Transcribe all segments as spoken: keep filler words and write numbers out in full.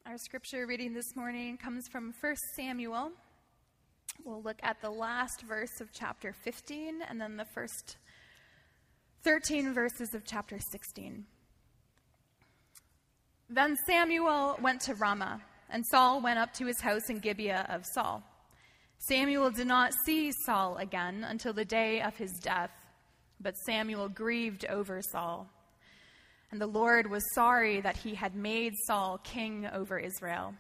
Our scripture reading this morning comes from First Samuel. We'll look at the last verse of chapter fifteen and then the first thirteen verses of chapter sixteen. Then Samuel went to Ramah, and Saul went up to his house in Gibeah of Saul. Samuel did not see Saul again until the day of his death, but Samuel grieved over Saul. And the Lord was sorry that he had made Saul king over Israel.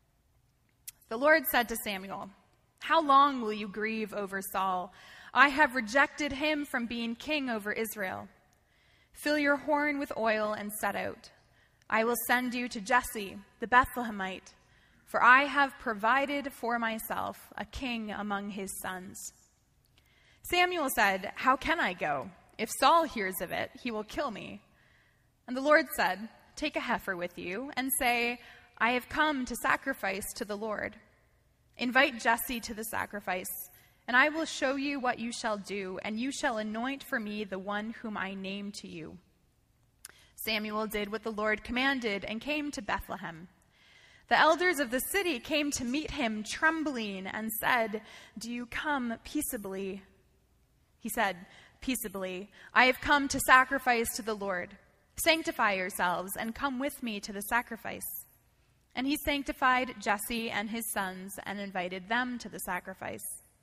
The Lord said to Samuel, "How long will you grieve over Saul? I have rejected him from being king over Israel. Fill your horn with oil and set out. I will send you to Jesse, the Bethlehemite, for I have provided for myself a king among his sons." Samuel said, "How can I go? If Saul hears of it, he will kill me." And the Lord said, "Take a heifer with you and say, 'I have come to sacrifice to the Lord.' Invite Jesse to the sacrifice, and I will show you what you shall do, and you shall anoint for me the one whom I name to you." Samuel did what the Lord commanded and came to Bethlehem. The elders of the city came to meet him trembling and said, "Do you come peaceably?" He said, "Peaceably. I have come to sacrifice to the Lord. Sanctify yourselves and come with me to the sacrifice." And he sanctified Jesse and his sons and invited them to the sacrifice.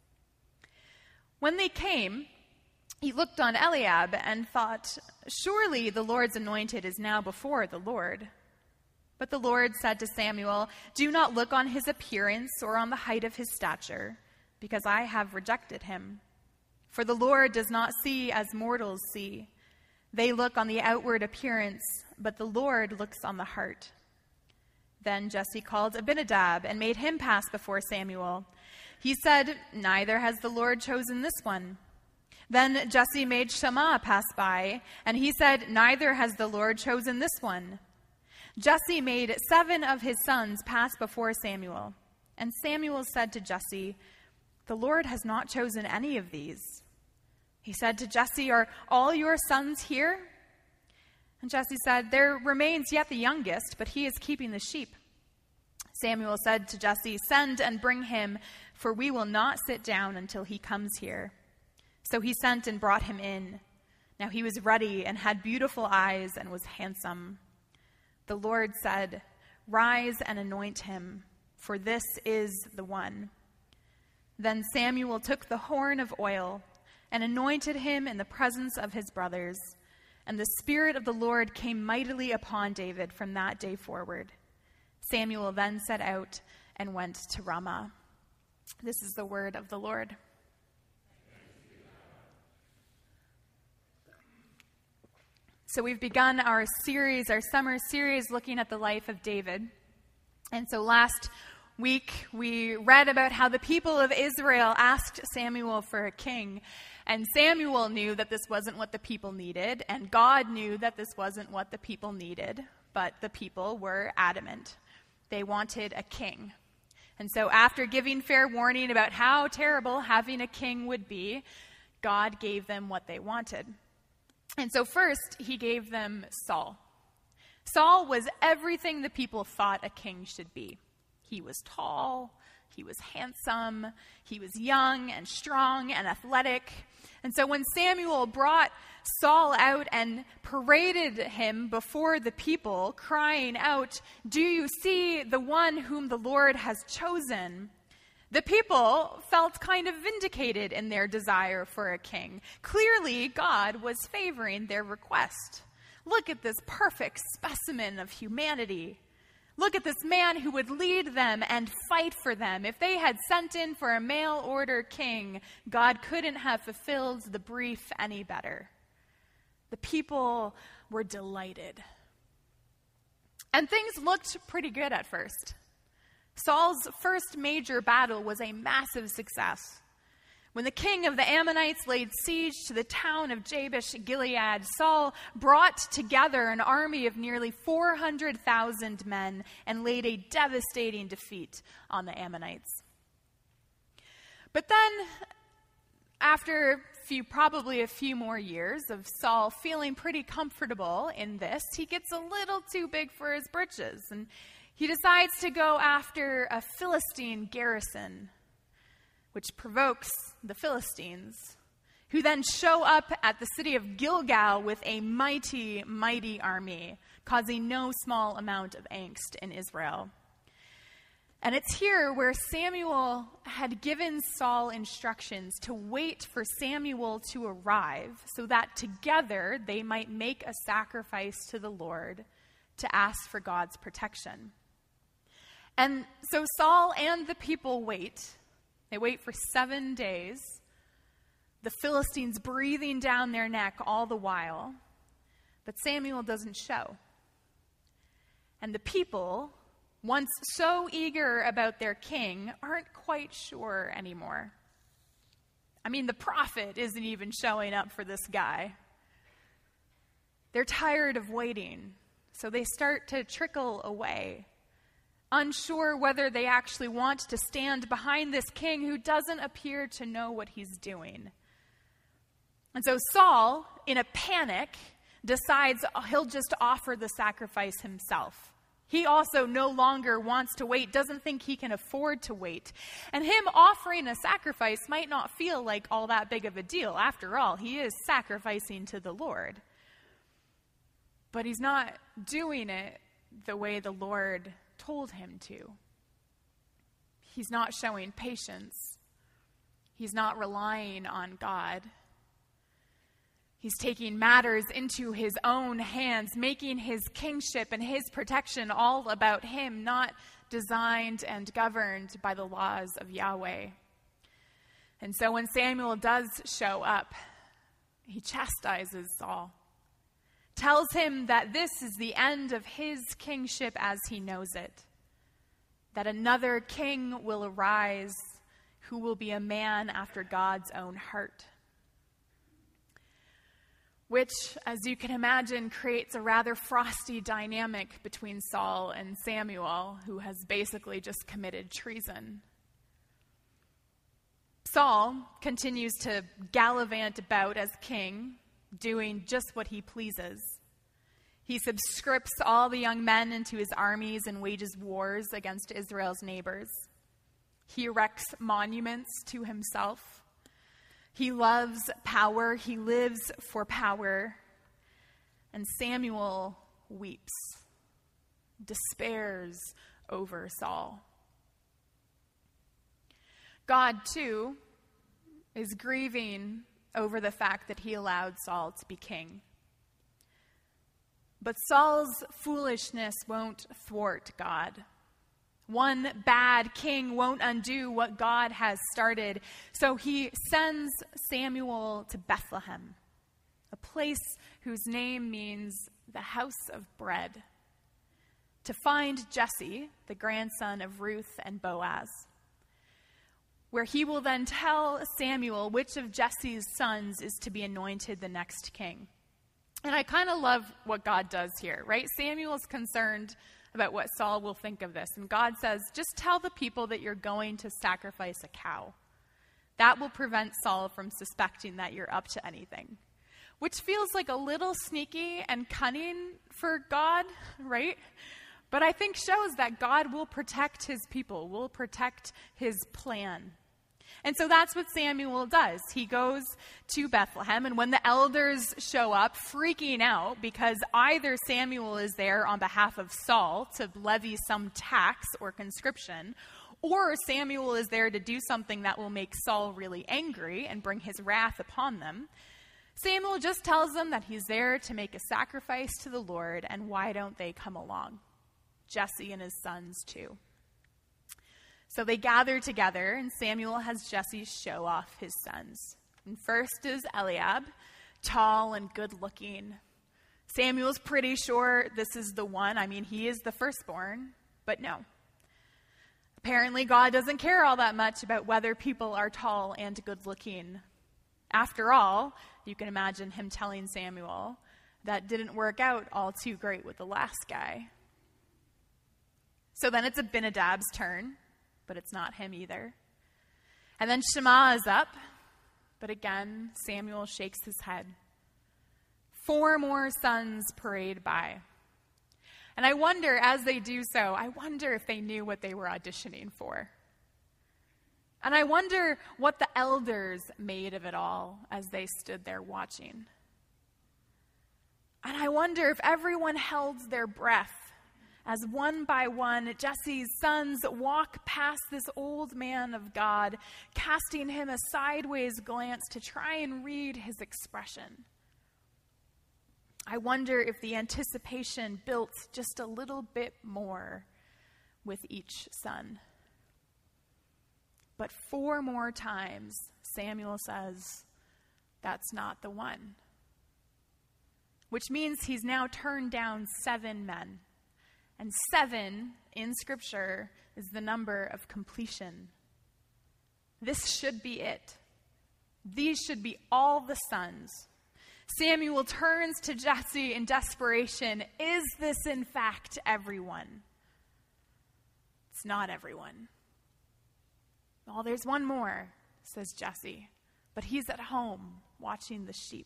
When they came, he looked on Eliab and thought, "Surely the Lord's anointed is now before the Lord." But the Lord said to Samuel, "Do not look on his appearance or on the height of his stature, because I have rejected him. For the Lord does not see as mortals see. They look on the outward appearance, but the Lord looks on the heart." Then Jesse called Abinadab and made him pass before Samuel. He said, "Neither has the Lord chosen this one." Then Jesse made Shammah pass by, and he said, "Neither has the Lord chosen this one." Jesse made seven of his sons pass before Samuel. And Samuel said to Jesse, "The Lord has not chosen any of these." He said to Jesse, "Are all your sons here?" And Jesse said, "There remains yet the youngest, but he is keeping the sheep." Samuel said to Jesse, "Send and bring him, for we will not sit down until he comes here." So he sent and brought him in. Now he was ruddy and had beautiful eyes and was handsome. The Lord said, "Rise and anoint him, for this is the one." Then Samuel took the horn of oil and anointed him in the presence of his brothers. And the Spirit of the Lord came mightily upon David from that day forward. Samuel then set out and went to Ramah. This is the word of the Lord. So we've begun our series, our summer series, looking at the life of David. And so last week we read about how the people of Israel asked Samuel for a king. And Samuel knew that this wasn't what the people needed, and God knew that this wasn't what the people needed, but the people were adamant. They wanted a king. And so after giving fair warning about how terrible having a king would be, God gave them what they wanted. And so first, he gave them Saul. Saul was everything the people thought a king should be. He was tall, he was handsome, he was young and strong and athletic. And so when Samuel brought Saul out and paraded him before the people, crying out, "Do you see the one whom the Lord has chosen?" the people felt kind of vindicated in their desire for a king. Clearly, God was favoring their request. Look at this perfect specimen of humanity. Look at this man who would lead them and fight for them. If they had sent in for a mail-order king, God couldn't have fulfilled the brief any better. The people were delighted. And things looked pretty good at first. Saul's first major battle was a massive success. When the king of the Ammonites laid siege to the town of Jabesh Gilead, Saul brought together an army of nearly four hundred thousand men and laid a devastating defeat on the Ammonites. But then, after few, probably a few more years of Saul feeling pretty comfortable in this, he gets a little too big for his britches, and he decides to go after a Philistine garrison, which provokes the Philistines, who then show up at the city of Gilgal with a mighty, mighty army, causing no small amount of angst in Israel. And it's here where Samuel had given Saul instructions to wait for Samuel to arrive so that together they might make a sacrifice to the Lord to ask for God's protection. And so Saul and the people wait. They wait for seven days, the Philistines breathing down their neck all the while, but Samuel doesn't show. And the people, once so eager about their king, aren't quite sure anymore. I mean, the prophet isn't even showing up for this guy. They're tired of waiting, so they start to trickle away, unsure whether they actually want to stand behind this king who doesn't appear to know what he's doing. And so Saul, in a panic, decides he'll just offer the sacrifice himself. He also no longer wants to wait, doesn't think he can afford to wait. And him offering a sacrifice might not feel like all that big of a deal. After all, he is sacrificing to the Lord. But he's not doing it the way the Lord told him to. He's not showing patience. He's not relying on God. He's taking matters into his own hands, making his kingship and his protection all about him, not designed and governed by the laws of Yahweh. And so when Samuel does show up, he chastises Saul, tells him that this is the end of his kingship as he knows it, that another king will arise who will be a man after God's own heart. Which, as you can imagine, creates a rather frosty dynamic between Saul and Samuel, who has basically just committed treason. Saul continues to gallivant about as king, doing just what he pleases. He subscripts all the young men into his armies and wages wars against Israel's neighbors. He erects monuments to himself. He loves power. He lives for power. And Samuel weeps, despairs over Saul. God, too, is grieving over the fact that he allowed Saul to be king. But Saul's foolishness won't thwart God. One bad king won't undo what God has started. So he sends Samuel to Bethlehem, a place whose name means the house of bread, to find Jesse, the grandson of Ruth and Boaz, where he will then tell Samuel which of Jesse's sons is to be anointed the next king. And I kind of love what God does here, right? Samuel's concerned about what Saul will think of this. And God says, just tell the people that you're going to sacrifice a cow. That will prevent Saul from suspecting that you're up to anything. Which feels like a little sneaky and cunning for God, right? But I think shows that God will protect his people, will protect his plan. And so that's what Samuel does. He goes to Bethlehem, and when the elders show up, freaking out because either Samuel is there on behalf of Saul to levy some tax or conscription, or Samuel is there to do something that will make Saul really angry and bring his wrath upon them, Samuel just tells them that he's there to make a sacrifice to the Lord, and why don't they come along? Jesse and his sons too. So they gather together, and Samuel has Jesse show off his sons. And first is Eliab, tall and good-looking. Samuel's pretty sure this is the one. I mean, he is the firstborn, but no. Apparently, God doesn't care all that much about whether people are tall and good-looking. After all, you can imagine him telling Samuel that didn't work out all too great with the last guy. So then it's Abinadab's turn. But it's not him either. And then Shammah is up, but again, Samuel shakes his head. Four more sons parade by. And I wonder, as they do so, I wonder if they knew what they were auditioning for. And I wonder what the elders made of it all as they stood there watching. And I wonder if everyone held their breath as one by one Jesse's sons walk past this old man of God, casting him a sideways glance to try and read his expression. I wonder if the anticipation built just a little bit more with each son. But four more times, Samuel says, that's not the one. Which means he's now turned down seven men. And seven, in Scripture, is the number of completion. This should be it. These should be all the sons. Samuel turns to Jesse in desperation. Is this, in fact, everyone? It's not everyone. Oh, there's one more, says Jesse, but he's at home watching the sheep.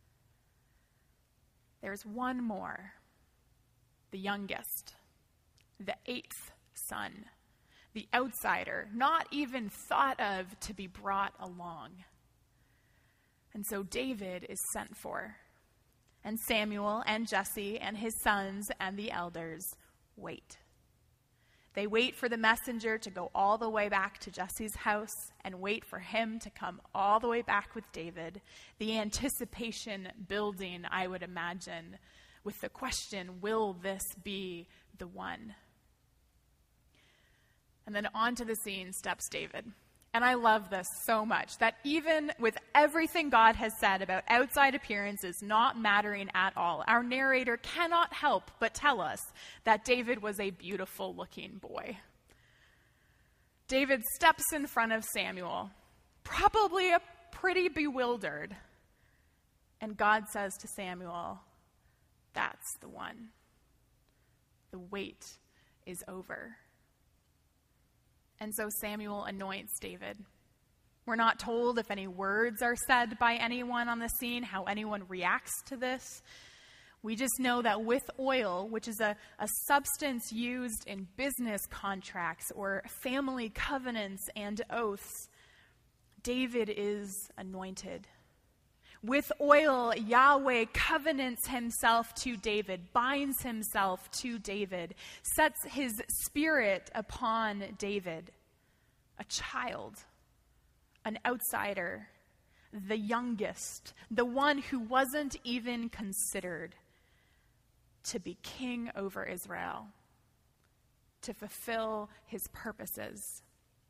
There's one more, the youngest, the eighth son, the outsider, not even thought of to be brought along. And so David is sent for, and Samuel and Jesse and his sons and the elders wait. They wait for the messenger to go all the way back to Jesse's house and wait for him to come all the way back with David. The anticipation building, I would imagine, with the question, will this be the one? And then onto the scene steps David. And I love this so much, that even with everything God has said about outside appearances not mattering at all, our narrator cannot help but tell us that David was a beautiful-looking boy. David steps in front of Samuel, probably a pretty bewildered, and God says to Samuel, that's the one. The wait is over. And so Samuel anoints David. We're not told if any words are said by anyone on the scene, how anyone reacts to this. We just know that with oil, which is a, a substance used in business contracts or family covenants and oaths, David is anointed. With oil, Yahweh covenants himself to David, binds himself to David, sets his spirit upon David, a child, an outsider, the youngest, the one who wasn't even considered to be king over Israel, to fulfill his purposes.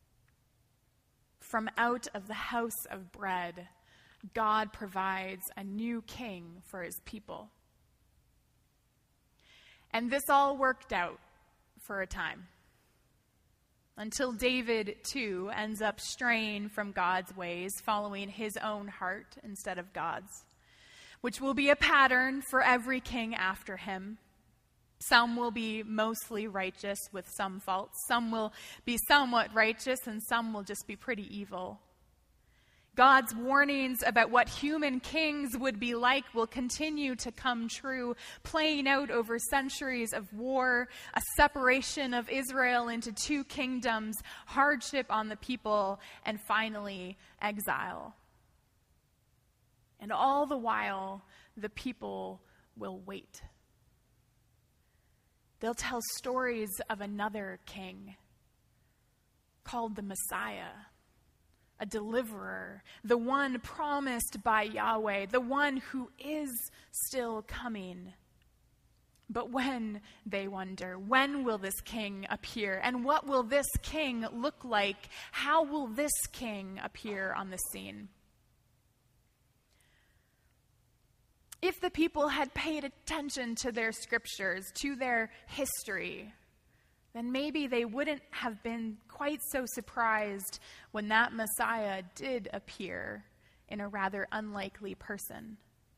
From out of the house of bread, God provides a new king for his people. And this all worked out for a time, until David, too, ends up straying from God's ways, following his own heart instead of God's, which will be a pattern for every king after him. Some will be mostly righteous with some faults. Some will be somewhat righteous, and some will just be pretty evil. God's warnings about what human kings would be like will continue to come true, playing out over centuries of war, a separation of Israel into two kingdoms, hardship on the people, and finally exile. And all the while, the people will wait. They'll tell stories of another king called the Messiah, a deliverer, the one promised by Yahweh, the one who is still coming. But when, they wonder, when will this king appear? And what will this king look like? How will this king appear on the scene? If the people had paid attention to their scriptures, to their history, then maybe they wouldn't have been quite so surprised when that Messiah did appear in a rather unlikely person.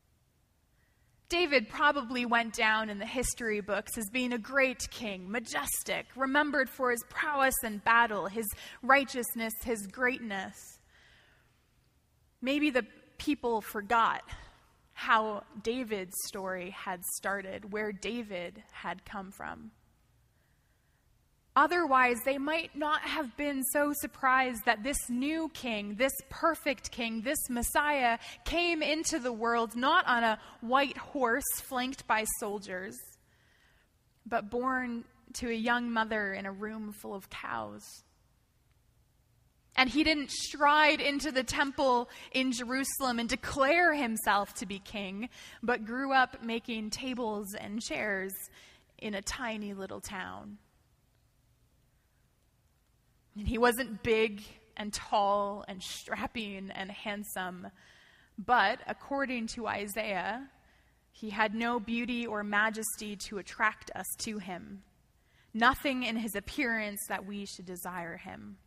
David probably went down in the history books as being a great king, majestic, remembered for his prowess in battle, his righteousness, his greatness. Maybe the people forgot how David's story had started, where David had come from. Otherwise, they might not have been so surprised that this new king, this perfect king, this Messiah came into the world not on a white horse flanked by soldiers, but born to a young mother in a room full of cows. And he didn't stride into the temple in Jerusalem and declare himself to be king, but grew up making tables and chairs in a tiny little town. And he wasn't big and tall and strapping and handsome, but according to Isaiah, he had no beauty or majesty to attract us to him, nothing in his appearance that we should desire him.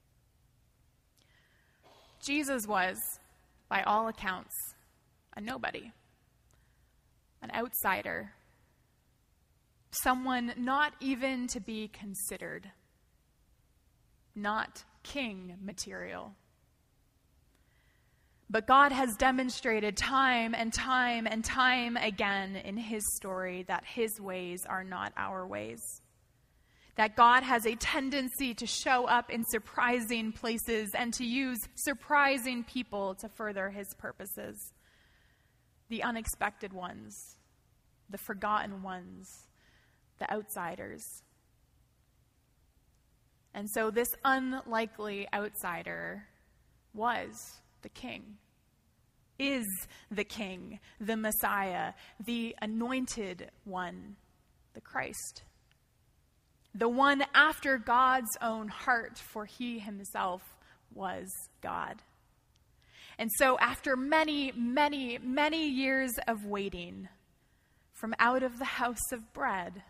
Jesus was, by all accounts, a nobody, an outsider, someone not even to be considered, not king material. But God has demonstrated time and time and time again in his story that his ways are not our ways. That God has a tendency to show up in surprising places and to use surprising people to further his purposes. The unexpected ones, the forgotten ones, the outsiders. And so this unlikely outsider was the king, is the king, the Messiah, the anointed one, the Christ. The one after God's own heart, for he himself was God. And so after many, many, many years of waiting, from out of the house of bread,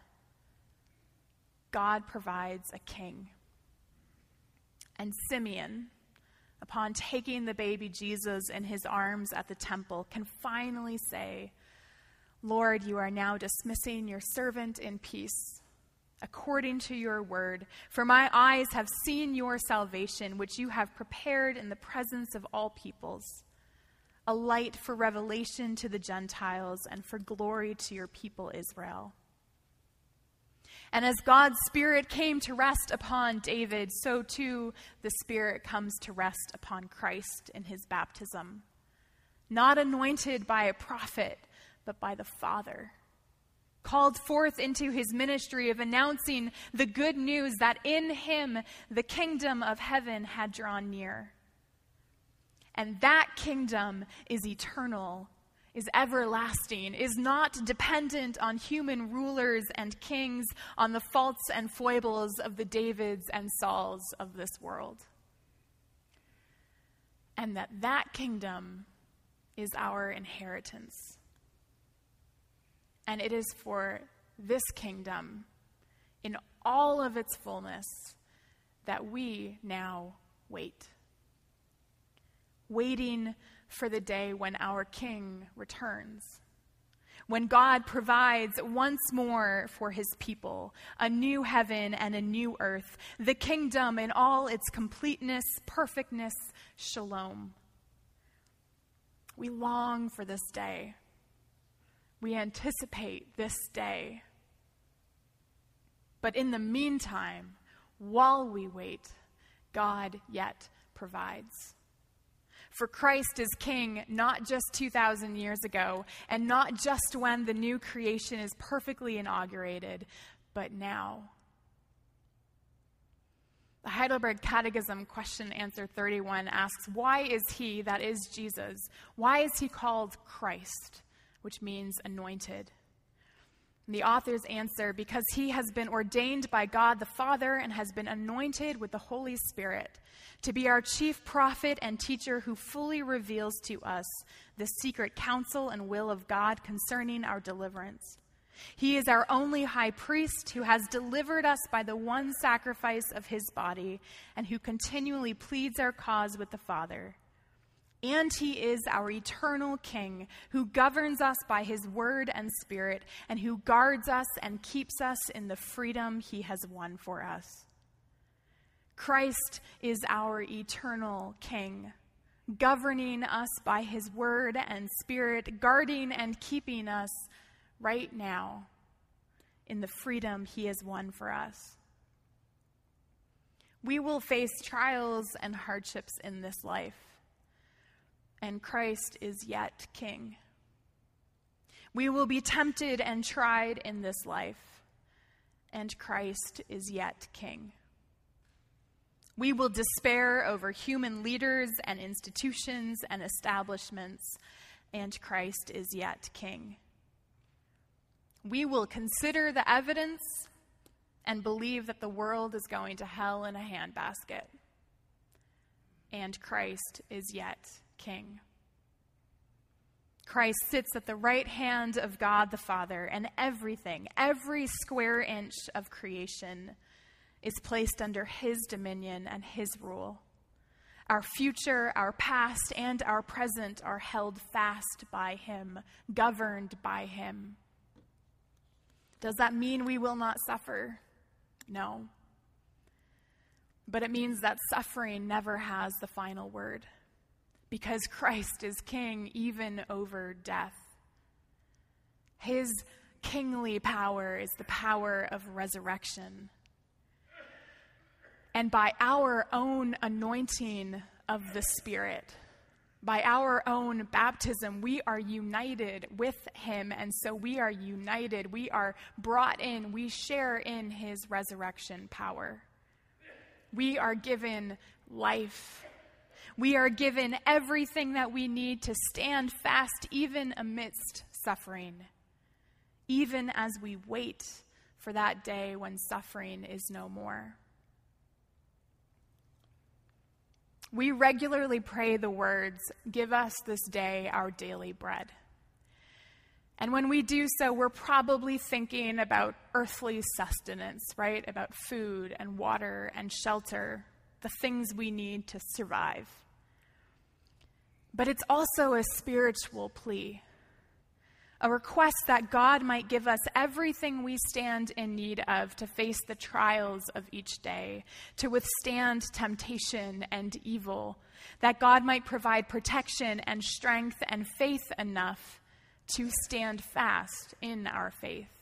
God provides a king. And Simeon, upon taking the baby Jesus in his arms at the temple, can finally say, "Lord, you are now dismissing your servant in peace, according to your word. For my eyes have seen your salvation, which you have prepared in the presence of all peoples, a light for revelation to the Gentiles and for glory to your people Israel." And as God's Spirit came to rest upon David, so too the Spirit comes to rest upon Christ in his baptism. Not anointed by a prophet, but by the Father. Called forth into his ministry of announcing the good news that in him the kingdom of heaven had drawn near. And that kingdom is eternal, is everlasting, is not dependent on human rulers and kings, on the faults and foibles of the Davids and Sauls of this world. And that that kingdom is our inheritance. And it is for this kingdom, in all of its fullness, that we now wait. Waiting for the day when our King returns. When God provides once more for his people a new heaven and a new earth, the kingdom in all its completeness, perfectness, shalom. We long for this day. We anticipate this day. But in the meantime, while we wait, God yet provides. For Christ is king not just two thousand years ago, and not just when the new creation is perfectly inaugurated, but now. The Heidelberg Catechism question answer thirty-one asks, why is he, that is Jesus, why is he called Christ, which means anointed? And the authors answer, because he has been ordained by God the Father and has been anointed with the Holy Spirit to be our chief prophet and teacher who fully reveals to us the secret counsel and will of God concerning our deliverance. He is our only high priest who has delivered us by the one sacrifice of his body and who continually pleads our cause with the Father. And he is our eternal King who governs us by his word and spirit and who guards us and keeps us in the freedom he has won for us. Christ is our eternal King, governing us by his word and spirit, guarding and keeping us right now in the freedom he has won for us. We will face trials and hardships in this life, and Christ is yet King. We will be tempted and tried in this life, and Christ is yet King. We will despair over human leaders and institutions and establishments, and Christ is yet King. We will consider the evidence and believe that the world is going to hell in a handbasket, and Christ is yet King. Christ sits at the right hand of God the Father, and everything, every square inch of creation is placed under his dominion and his rule. Our future, our past, and our present are held fast by him, governed by him. Does that mean we will not suffer? No. But it means that suffering never has the final word, because Christ is king even over death. His kingly power is the power of resurrection. And by our own anointing of the Spirit, by our own baptism, we are united with him. And so we are united. We are brought in. We share in his resurrection power. We are given life. We are given everything that we need to stand fast even amidst suffering, even as we wait for that day when suffering is no more. We regularly pray the words, "Give us this day our daily bread." And when we do so, we're probably thinking about earthly sustenance, right? About food and water and shelter, the things we need to survive. But it's also a spiritual plea, a request that God might give us everything we stand in need of to face the trials of each day, to withstand temptation and evil, that God might provide protection and strength and faith enough to stand fast in our faith.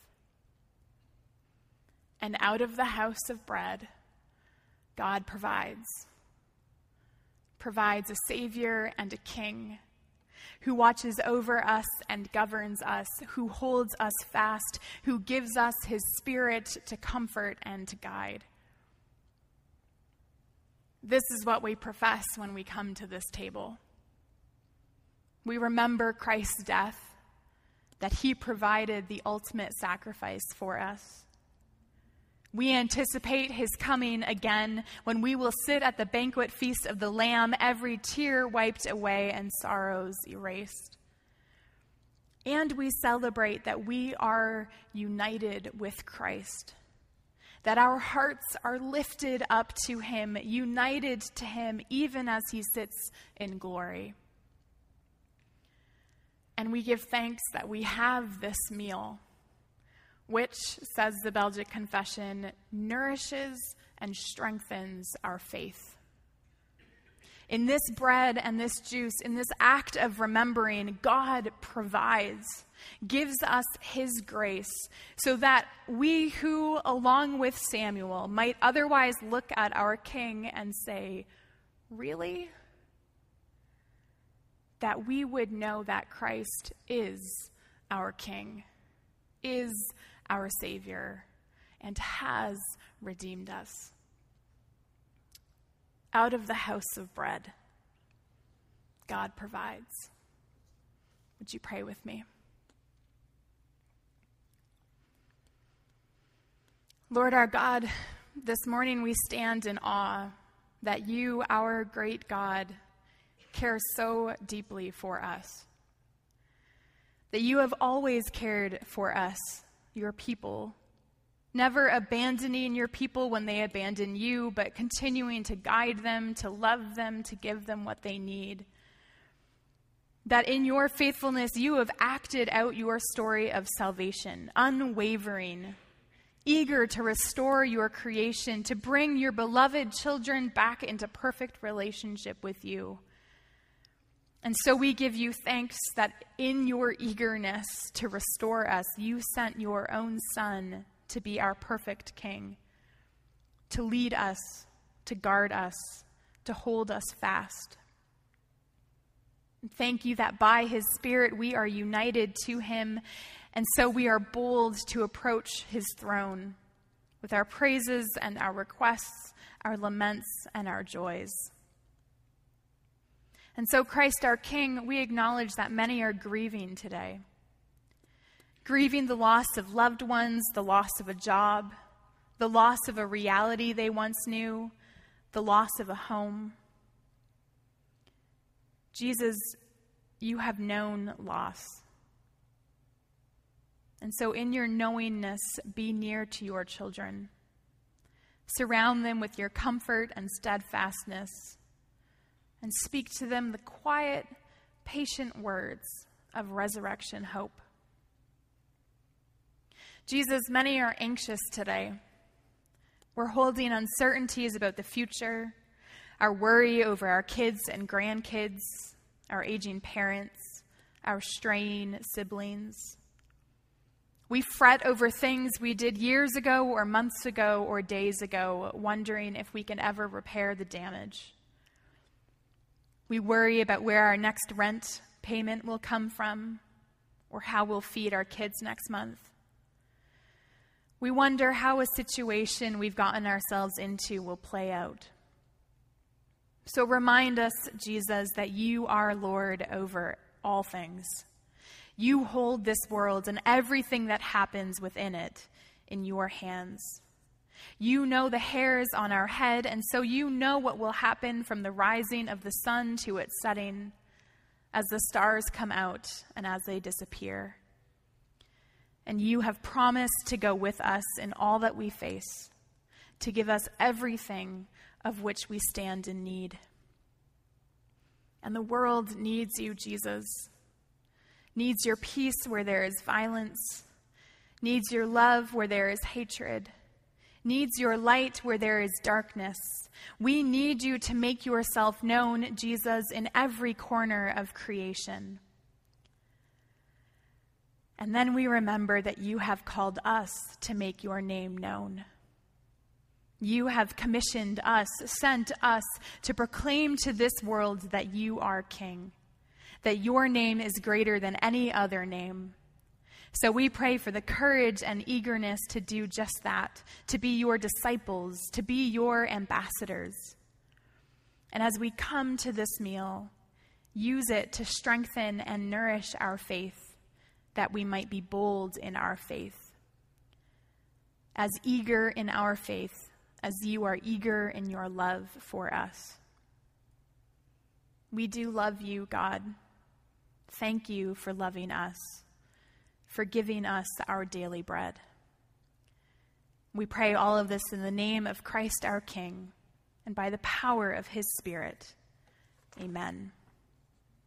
And out of the house of bread, God provides, provides a Savior and a King, who watches over us and governs us, who holds us fast, who gives us his Spirit to comfort and to guide. This is what we profess when we come to this table. We remember Christ's death, that he provided the ultimate sacrifice for us. We anticipate his coming again, when we will sit at the banquet feast of the Lamb, every tear wiped away and sorrows erased. And we celebrate that we are united with Christ, that our hearts are lifted up to him, united to him, even as he sits in glory. And we give thanks that we have this meal, which, says the Belgic Confession, nourishes and strengthens our faith. In this bread and this juice, in this act of remembering, God provides, gives us his grace, so that we who, along with Samuel, might otherwise look at our King and say, "Really?" that we would know that Christ is our King, is our Savior, and has redeemed us. Out of the house of bread, God provides. Would you pray with me? Lord our God, this morning we stand in awe that you, our great God, care so deeply for us. That you have always cared for us, your people, never abandoning your people when they abandon you, but continuing to guide them, to love them, to give them what they need. That in your faithfulness, you have acted out your story of salvation, unwavering, eager to restore your creation, to bring your beloved children back into perfect relationship with you. And so we give you thanks that in your eagerness to restore us, you sent your own Son to be our perfect King, to lead us, to guard us, to hold us fast. And thank you that by his Spirit we are united to him, and so we are bold to approach his throne with our praises and our requests, our laments and our joys. And so, Christ our King, we acknowledge that many are grieving today. Grieving the loss of loved ones, the loss of a job, the loss of a reality they once knew, the loss of a home. Jesus, you have known loss. And so in your knowingness, be near to your children. Surround them with your comfort and steadfastness, and speak to them the quiet, patient words of resurrection hope. Jesus, many are anxious today. We're holding uncertainties about the future, our worry over our kids and grandkids, our aging parents, our straying siblings. We fret over things we did years ago or months ago or days ago, wondering if we can ever repair the damage. We worry about where our next rent payment will come from or how we'll feed our kids next month. We wonder how a situation we've gotten ourselves into will play out. So remind us, Jesus, that you are Lord over all things. You hold this world and everything that happens within it in your hands. You know the hairs on our head, and so you know what will happen from the rising of the sun to its setting, as the stars come out and as they disappear. And you have promised to go with us in all that we face, to give us everything of which we stand in need. And the world needs you, Jesus. Needs your peace where there is violence, needs your love where there is hatred, needs your light where there is darkness. We need you to make yourself known, Jesus, in every corner of creation. And then we remember that you have called us to make your name known. You have commissioned us, sent us to proclaim to this world that you are King, that your name is greater than any other name. So we pray for the courage and eagerness to do just that, to be your disciples, to be your ambassadors. And as we come to this meal, use it to strengthen and nourish our faith, that we might be bold in our faith, as eager in our faith as you are eager in your love for us. We do love you, God. Thank you for loving us, for giving us our daily bread. We pray all of this in the name of Christ our King, and by the power of his Spirit. Amen.